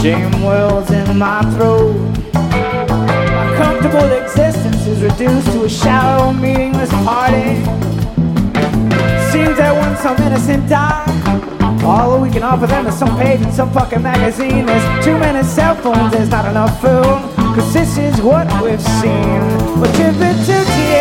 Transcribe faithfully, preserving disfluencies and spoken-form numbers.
Shame wells in my throat. My comfortable existence is reduced to a shallow, meaningless party. Seems that when some innocent die, all we can offer them is some page in some fucking magazine. There's too many cell phones, there's not enough food, cause this is what we've seen. But give it to T